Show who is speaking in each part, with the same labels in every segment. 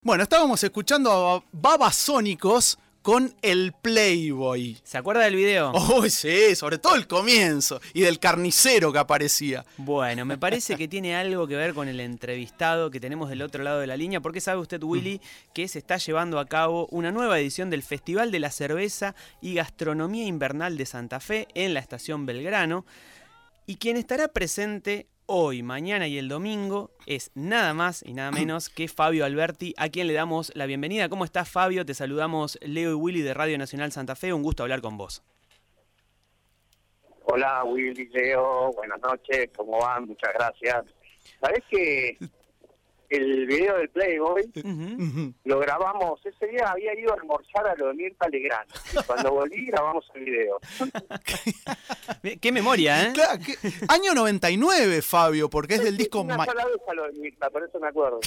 Speaker 1: Bueno, estábamos escuchando a Babasónicos con el Playboy.
Speaker 2: ¿Se acuerda del video?
Speaker 1: Oh, sí, sobre todo el comienzo y del carnicero que aparecía.
Speaker 2: Bueno, me parece que tiene algo que ver con el entrevistado que tenemos del otro lado de la línea, porque sabe usted, Willy, que se está llevando a cabo una nueva edición del Festival de la Cerveza y Gastronomía Invernal de Santa Fe en la Estación Belgrano, y quien estará presente hoy, mañana y el domingo es nada más y nada menos que Fabio Alberti, a quien le damos la bienvenida. ¿Cómo estás, Fabio? Te saludamos Leo y Willy de Radio Nacional Santa Fe. Un gusto hablar con vos.
Speaker 3: Hola, Willy, Leo. Buenas noches. ¿Cómo van? Muchas gracias. ¿Sabés que el video del Playboy lo grabamos? Ese día había ido a almorzar a lo de Mirta Legrand. Cuando volví grabamos el video.
Speaker 2: ¡Qué memoria, eh!
Speaker 1: Claro, año 99, Fabio, porque es del disco...
Speaker 3: Una sola vez a lo de Mirta, por eso me acuerdo.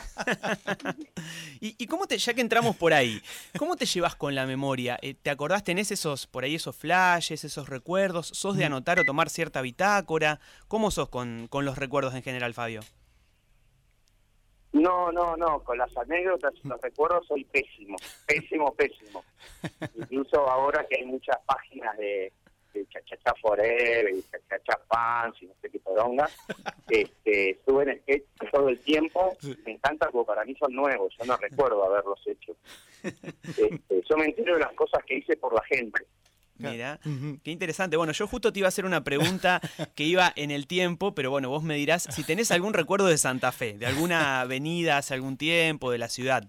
Speaker 2: ¿Y cómo ya que entramos por ahí, cómo te llevas con la memoria? ¿Te acordás, tenés esos flashes, esos recuerdos? ¿Sos de anotar o tomar cierta bitácora? ¿Cómo sos con los recuerdos en general, Fabio?
Speaker 3: No, con las anécdotas y los recuerdos soy pésimo. Incluso ahora que hay muchas páginas de Chachachá Forever y Chachachá Fans y no sé qué poronga, suben sketch todo el tiempo. Me encanta porque para mí son nuevos, yo no recuerdo haberlos hecho. Yo me entero de las cosas que hice por la gente.
Speaker 2: Mira, qué interesante. Bueno, yo justo te iba a hacer una pregunta que iba en el tiempo, pero bueno, vos me dirás si tenés algún recuerdo de Santa Fe, de alguna avenida hace algún tiempo, de la ciudad.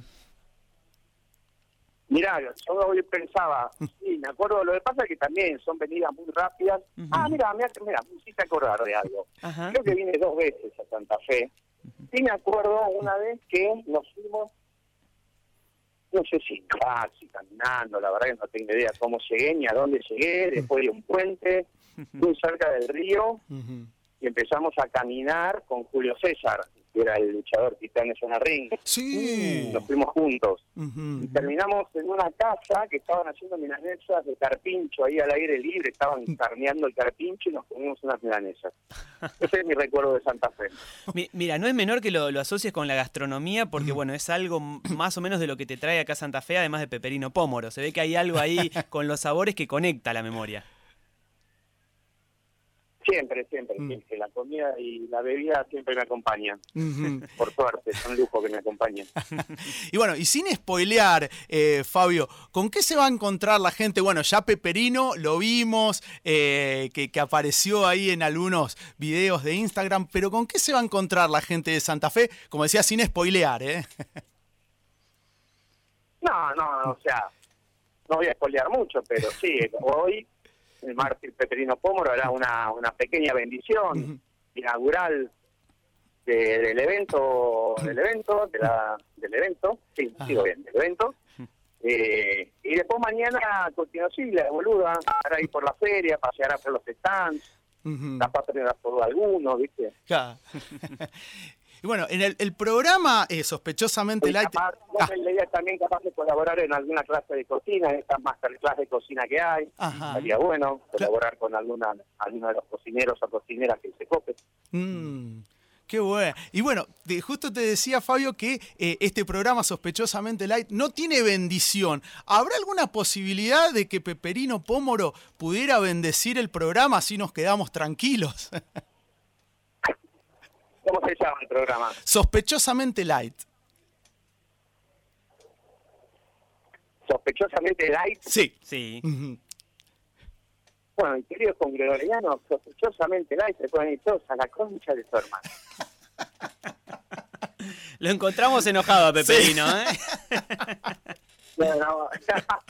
Speaker 3: Mirá, yo hoy pensaba, sí, me acuerdo, lo que pasa es que también son venidas muy rápidas. Mira, me hiciste acordar de algo.
Speaker 2: Ajá.
Speaker 3: Creo que vine 2 veces a Santa Fe. Sí me acuerdo una vez que nos fuimos, no sé si casi caminando, la verdad que no tengo idea cómo llegué ni a dónde llegué, después de un puente, muy cerca del río, y empezamos a caminar con Julio César, que era el luchador Titanes en el ring.
Speaker 1: Sí.
Speaker 3: Nos fuimos juntos. Y terminamos en una casa que estaban haciendo milanesas de carpincho ahí al aire libre, estaban carneando el carpincho y nos comimos unas milanesas. Ese es mi recuerdo de Santa Fe.
Speaker 2: Mira, no es menor que lo asocies con la gastronomía, porque bueno, es algo más o menos de lo que te trae acá Santa Fe, además de Peperino Pómoro. Se ve que hay algo ahí con los sabores que conecta la memoria.
Speaker 3: Siempre. La comida y la bebida siempre me acompañan. Por suerte, es un lujo que me acompañen.
Speaker 1: Y bueno, y sin spoilear, Fabio, ¿con qué se va a encontrar la gente? Bueno, ya Peperino lo vimos, que apareció ahí en algunos videos de Instagram, pero ¿con qué se va a encontrar la gente de Santa Fe? Como decía, sin spoilear, ¿eh?
Speaker 3: No, o sea, no voy a spoilear mucho, pero sí, hoy el mártir Peperino Pómoro hará una pequeña bendición inaugural del evento, sí, sigo bien, del evento. Y después mañana, a continuación, la boluda estará ahí por la feria, paseará por los stands, capaz tendrá por algunos, ¿viste?
Speaker 1: Claro. Y bueno, en el programa Sospechosamente Light...
Speaker 3: La idea también capaz de colaborar en alguna clase de cocina, en estas masterclass de cocina que hay. Sería bueno colaborar con alguno de los cocineros o cocineras que se copen.
Speaker 1: Qué bueno. Y bueno, justo te decía, Fabio, que este programa Sospechosamente Light no tiene bendición. ¿Habrá alguna posibilidad de que Peperino Pómoro pudiera bendecir el programa así nos quedamos tranquilos?
Speaker 3: ¿Cómo se llama el programa?
Speaker 1: Sospechosamente Light.
Speaker 3: ¿Sospechosamente Light?
Speaker 1: Sí.
Speaker 3: Bueno, queridos congregorianos, sospechosamente Light se pueden ir todos a la concha de su hermano.
Speaker 2: Lo encontramos enojado a Peperino,
Speaker 1: sí.
Speaker 3: No.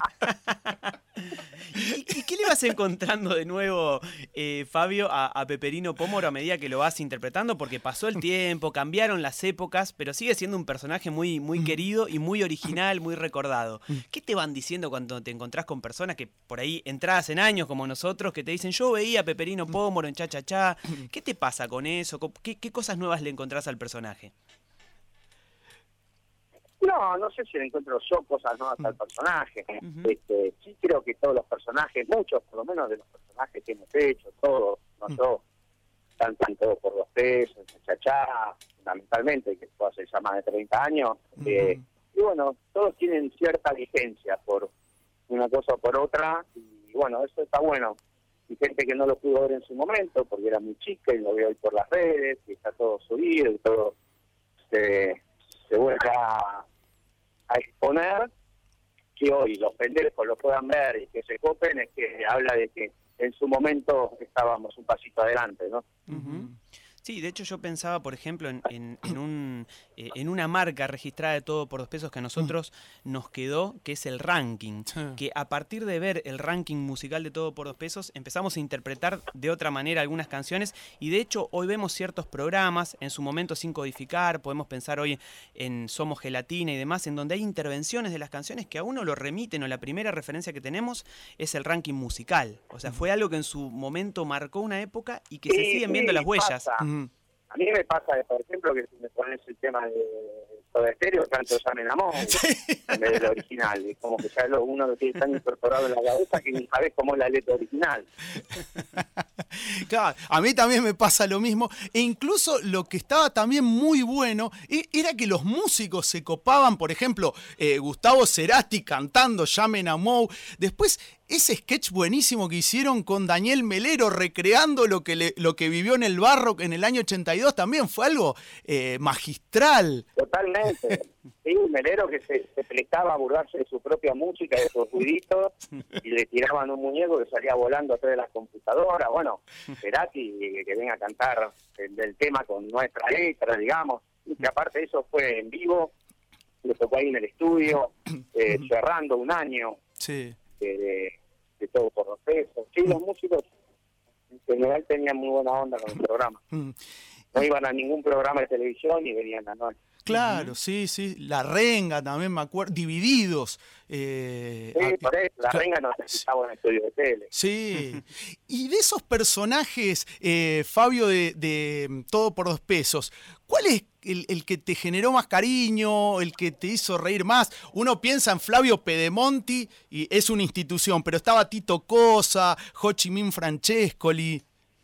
Speaker 2: ¿Y qué le vas encontrando de nuevo, Fabio, a Peperino Pómoro a medida que lo vas interpretando? Porque pasó el tiempo, cambiaron las épocas, pero sigue siendo un personaje muy, muy querido y muy original, muy recordado. ¿Qué te van diciendo cuando te encontrás con personas que por ahí entradas en años como nosotros, que te dicen, yo veía a Peperino Pómoro en Cha-Cha-Cha? ¿Qué te pasa con eso? ¿Qué cosas nuevas le encontrás al personaje?
Speaker 3: No sé si le encuentro yo cosas nuevas al personaje. Sí creo que todos los personajes, muchos por lo menos de los personajes que hemos hecho, todos, no yo, cantan todo por 2 pesos, chachá, fundamentalmente, que esto hace ya más de 30 años. Y bueno, todos tienen cierta vigencia por una cosa o por otra, y bueno, eso está bueno. Y gente que no lo pudo ver en su momento, porque era muy chica, y lo veo hoy por las redes, y está todo subido, y todo se vuelve a exponer, que hoy los pendejos lo puedan ver y que se copen, es que habla de que en su momento estábamos un pasito adelante, ¿no?
Speaker 2: Sí, de hecho yo pensaba, por ejemplo, en una marca registrada de Todo por 2 pesos que a nosotros nos quedó, que es el ranking. Que a partir de ver el ranking musical de Todo por 2 pesos, empezamos a interpretar de otra manera algunas canciones, y de hecho hoy vemos ciertos programas, en su momento sin codificar, podemos pensar hoy en Somos Gelatina y demás, en donde hay intervenciones de las canciones que a uno lo remiten, o la primera referencia que tenemos es el ranking musical. O sea, fue algo que en su momento marcó una época y que se siguen viendo las huellas.
Speaker 3: Pasa. A mí me pasa, por ejemplo, que si me pones el tema de Soda Stereo, canto Ya me enamoro, en vez del original. Es como que ya uno lo tiene tan incorporado en la cabeza que ni sabes cómo es la letra original.
Speaker 1: Claro, a mí también me pasa lo mismo, e incluso lo que estaba también muy bueno era que los músicos se copaban, por ejemplo, Gustavo Cerati cantando Ya me enamó, después ese sketch buenísimo que hicieron con Daniel Melero recreando lo que vivió en el barro en el año 82 también fue algo magistral.
Speaker 3: Totalmente. Sí, un Melero que se prestaba a burlarse de su propia música, de sus ruiditos, y le tiraban un muñeco que salía volando atrás de las computadoras. Bueno, Cerati, que venga a cantar del tema con nuestra letra, digamos, y que aparte de eso fue en vivo, le tocó ahí en el estudio, cerrando un año.
Speaker 1: Sí.
Speaker 3: De Todo por 2 pesos. Sí, los músicos en general tenían muy buena onda con el programa. No iban a ningún programa de televisión y venían a noche.
Speaker 1: Claro, sí, La Renga también me acuerdo, Divididos.
Speaker 3: Sí, por eso, La Renga no estaba en estudio de tele.
Speaker 1: Sí. Y de esos personajes, Fabio, de Todo por 2 pesos, ¿cuál es el que te generó más cariño, el que te hizo reír más? Uno piensa en Flavio Pedemonti, y es una institución, pero estaba Tito Cosa, Ho Chi Minh Francescoli.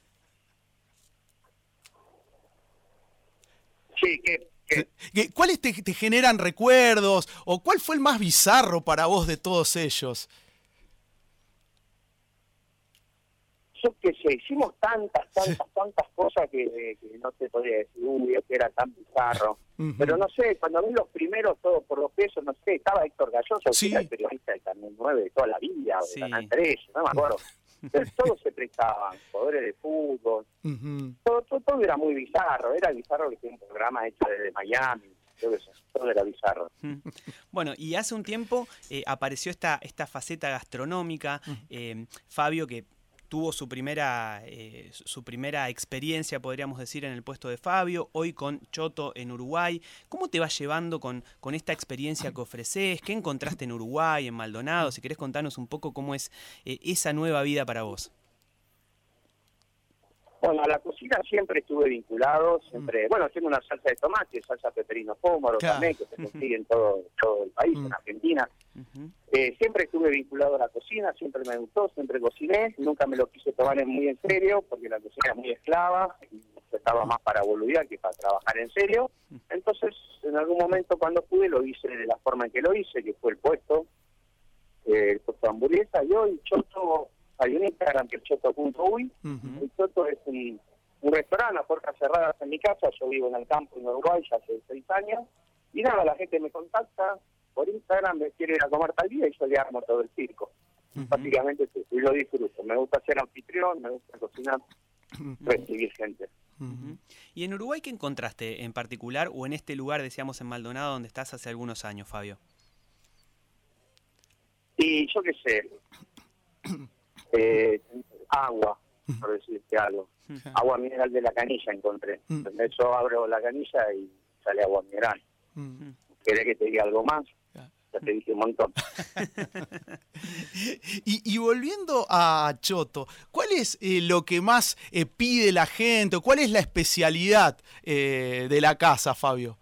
Speaker 3: Sí,
Speaker 1: ¿Cuáles te generan recuerdos? ¿O cuál fue el más bizarro para vos de todos ellos?
Speaker 3: Yo qué sé, hicimos tantas cosas que no te podría decir, que era tan bizarro. Pero no sé, cuando vi los primeros Todos por 2 pesos, no sé, estaba Héctor Galloso, que era el periodista del Canal 9 de toda la vida, o de Canal 3, no me acuerdo. Pero todos se prestaban, jugadores de fútbol, todo era muy bizarro. Era bizarro que tiene un programa hecho desde Miami, todo era bizarro.
Speaker 2: Bueno, y hace un tiempo apareció esta faceta gastronómica, Fabio, que tuvo su primera experiencia, podríamos decir, en el puesto de Fabio, hoy con Choto en Uruguay. ¿Cómo te vas llevando con esta experiencia que ofreces? ¿Qué encontraste en Uruguay, en Maldonado? Si querés contarnos un poco cómo es esa nueva vida para vos.
Speaker 3: Bueno, a la cocina siempre estuve vinculado, bueno, haciendo una salsa de tomate, salsa peperino pómoro también, que se consigue en todo el país, en Argentina. Siempre estuve vinculado a la cocina, siempre me gustó, siempre cociné, nunca me lo quise tomar muy en serio, porque la cocina es muy esclava, y estaba más para boludear que para trabajar en serio. Entonces, en algún momento cuando pude, lo hice de la forma en que lo hice, que fue el puesto de hamburguesa, y hoy Choto... Hay un Instagram que es choto.uy. El Choto es un restaurante a puertas cerradas en mi casa. Yo vivo en el campo en Uruguay ya hace 6 años. Y nada, la gente me contacta por Instagram, me quiere ir a comer tal día y yo le armo todo el circo. Básicamente sí, y lo disfruto. Me gusta ser anfitrión, me gusta cocinar, recibir gente.
Speaker 2: ¿Y en Uruguay qué encontraste en particular, o en este lugar, decíamos, en Maldonado, donde estás hace algunos años, Fabio?
Speaker 3: Y yo qué sé... agua, por decirte algo. Agua mineral de la canilla encontré. Entonces yo abro la canilla y sale agua mineral. ¿Querés que te diga algo más? Ya te dije un montón.
Speaker 1: Y volviendo a Choto, ¿cuál es lo que más pide la gente? ¿O cuál es la especialidad de la casa, Fabio?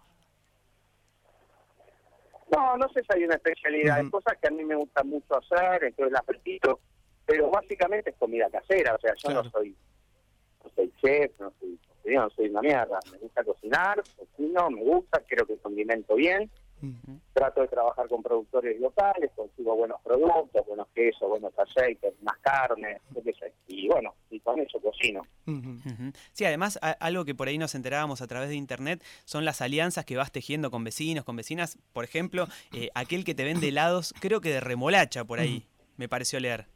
Speaker 3: No sé si hay una especialidad. Hay cosas que a mí me gusta mucho hacer, entonces las repito. Pero básicamente es comida casera, o sea, yo no soy soy chef, no soy una mierda. Me gusta cocinar, cocino, me gusta, creo que condimento bien. Trato de trabajar con productores locales, consigo buenos productos, buenos quesos, buenos aceites, más carne, qué sé. Y bueno, y con eso cocino.
Speaker 2: Sí, además algo que por ahí nos enterábamos a través de internet son las alianzas que vas tejiendo con vecinos, con vecinas. Por ejemplo, aquel que te vende helados, creo que de remolacha por ahí, me pareció leer.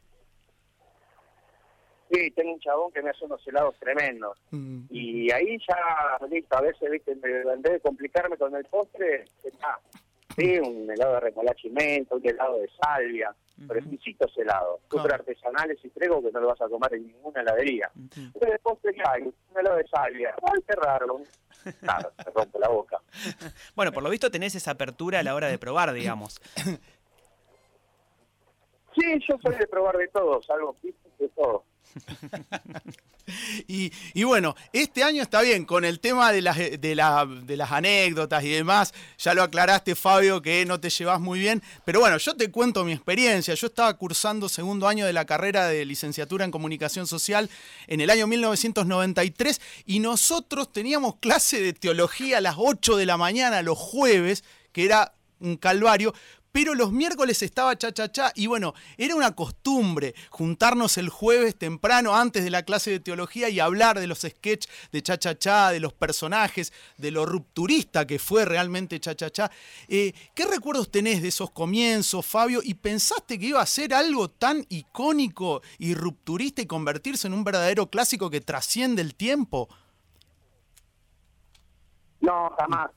Speaker 3: Sí, tengo un chabón que me hace unos helados tremendos. Y ahí ya, listo, a veces, viste, en vez de complicarme con el postre, sí, un helado de remolacha y menta, un helado de salvia, pero exquisitos helados, súper artesanales y traigo que no lo vas a comer en ninguna heladería. Entonces, de postre, ¿qué hay? Un helado de salvia. ¡Ay, qué raro! Claro, se rompe la boca.
Speaker 2: Bueno, por lo visto tenés esa apertura a la hora de probar, digamos.
Speaker 3: Sí, yo soy de probar de todo, salvo pistas de todo.
Speaker 1: Y bueno, este año está bien, con el tema de las anécdotas y demás, ya lo aclaraste, Fabio, que no te llevas muy bien, pero bueno, yo te cuento mi experiencia. Yo estaba cursando segundo año de la carrera de licenciatura en comunicación social en el año 1993 y nosotros teníamos clase de teología a las 8 de la mañana los jueves, que era un calvario. Pero los miércoles estaba cha-cha-cha y bueno, era una costumbre juntarnos el jueves temprano antes de la clase de teología y hablar de los sketches de cha-cha-cha, de los personajes, de lo rupturista que fue realmente cha-cha-cha. ¿Qué recuerdos tenés de esos comienzos, Fabio? ¿Y pensaste que iba a ser algo tan icónico y rupturista y convertirse en un verdadero clásico que trasciende el tiempo?
Speaker 3: No, jamás.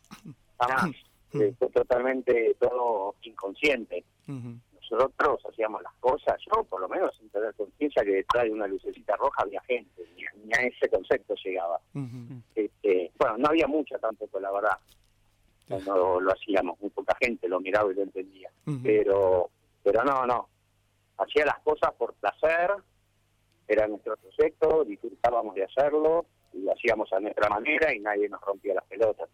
Speaker 3: Fue totalmente todo inconsciente. Nosotros hacíamos las cosas, yo por lo menos sin tener conciencia que detrás de una lucecita roja había gente, ni a ese concepto llegaba. Bueno, no había mucha tampoco, la verdad. Cuando lo hacíamos, muy poca gente lo miraba y lo entendía. Pero no. Hacía las cosas por placer, era nuestro proyecto, disfrutábamos de hacerlo, y lo hacíamos a nuestra manera y nadie nos rompía las pelotas.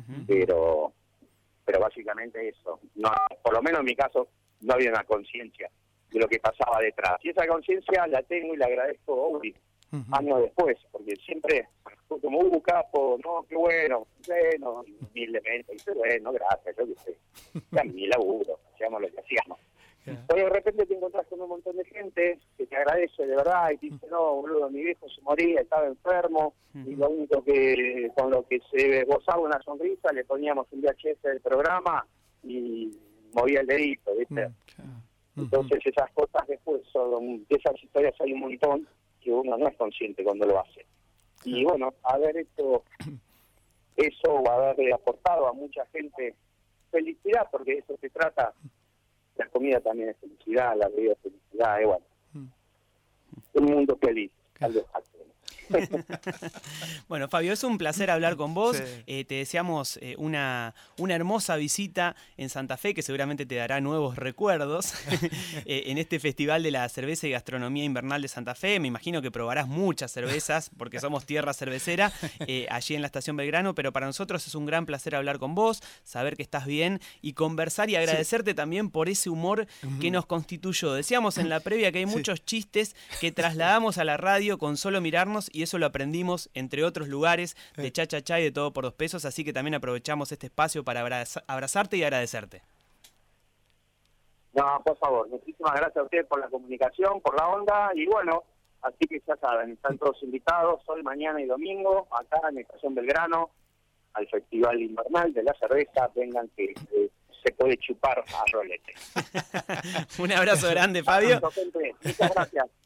Speaker 3: Pero básicamente eso, no, por lo menos en mi caso no había una conciencia de lo que pasaba detrás. Y esa conciencia la tengo y la agradezco hoy, años después, porque siempre fue como, capo, no, qué bueno, humildemente, y bueno, gracias, yo qué sé, era mi laburo, hacíamos lo que hacíamos. Hoy de repente te encontrás con un montón de gente que te agradece de verdad y te dice, no, boludo, mi viejo se moría, estaba enfermo, y lo único que con lo que se gozaba una sonrisa, le poníamos un VHS del programa y movía el dedito, ¿viste? Entonces esas cosas después, de esas historias hay un montón que uno no es consciente cuando lo hace. Y bueno, haber hecho eso o haberle aportado a mucha gente felicidad, porque de eso se trata. La comida también es felicidad, la bebida es felicidad, bueno. Un mundo feliz, algo exacto.
Speaker 2: Bueno, Fabio, es un placer hablar con vos. Sí. Te deseamos una hermosa visita en Santa Fe, que seguramente te dará nuevos recuerdos en este Festival de la Cerveza y Gastronomía Invernal de Santa Fe. Me imagino que probarás muchas cervezas, porque somos tierra cervecera, allí en la Estación Belgrano, pero para nosotros es un gran placer hablar con vos, saber que estás bien y conversar y agradecerte también por ese humor que nos constituyó. Decíamos en la previa que hay muchos chistes que trasladamos a la radio con solo mirarnos y eso lo aprendimos entre otros lugares de cha-cha-cha y de todo por 2 pesos, así que también aprovechamos este espacio para abrazarte y agradecerte.
Speaker 3: No, por favor, muchísimas gracias a ustedes por la comunicación, por la onda, y bueno, así que ya saben, están todos invitados hoy, mañana y domingo, acá en la Estación Belgrano, al Festival Invernal de la Cerveza. Vengan que se puede chupar a rolete.
Speaker 2: Un abrazo grande, Fabio.
Speaker 3: Muchas gracias.